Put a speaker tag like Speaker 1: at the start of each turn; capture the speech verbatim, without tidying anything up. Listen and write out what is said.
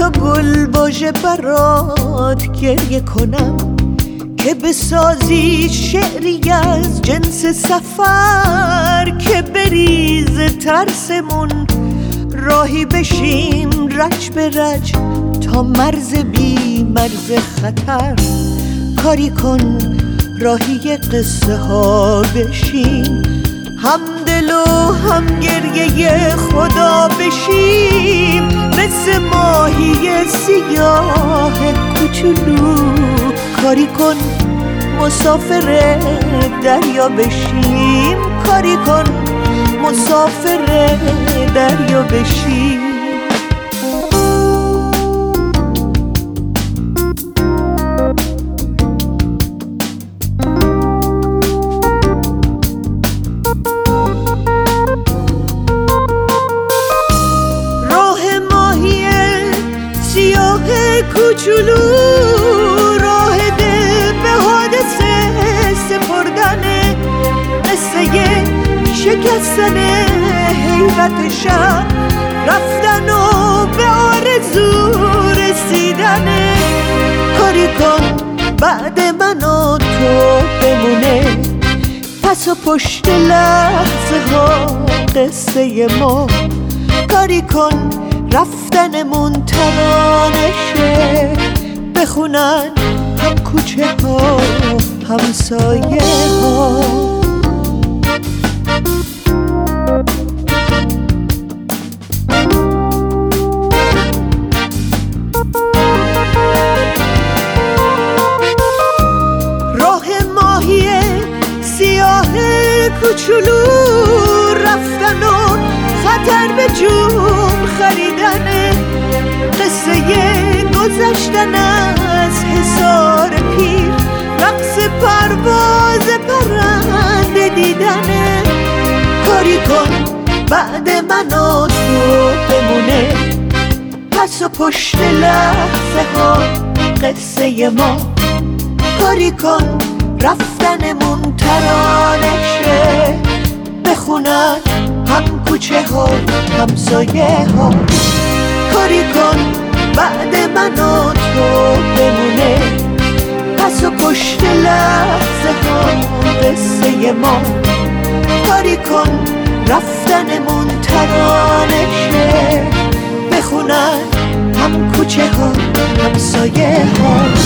Speaker 1: با گل باژه برات گریه کنم که بسازی شعری از جنس سفر، که بریز ترسمون راهی بشیم رج به رج تا مرز بی مرز خطر. کاری کن راهی قصه ها بشیم، هم دل و هم گریه خدا بشیم، مثل ماهی سیاه کوچولو. کاری کن مسافر دریا بشیم، کاری کن مسافر دریا بشیم. کوچولو راه دل به حادثه سپردنه، قصه شکستن حیرت شب، رفتن و به آرزو رسیدنه. کاری کن بعد من و تو بمونه پس و پشت لحظه ها قصه ما. کاری کن رفتنمون ترانه شه، بخونن هم کوچه ها هم سایه ها. راه ماهی سیاه کوچولو رفتن و خطر به جون خریدنه، قصه گذشتن از حصار پیر، رقص پرواز پرنده دیدنه. کاری کن بعد من و تو بمونه پس و پشت لحظه ها قصه ما. کاری کن رفتنمون ترانه شه، بخونن هم کوچه ها هم سایه ها. کاری کن بعد من و تو بمونه پس و پشت لحظه ها قصه ما. کاری کن رفتنمون ترانه شه، بخونن هم کوچه ها هم سایه ها.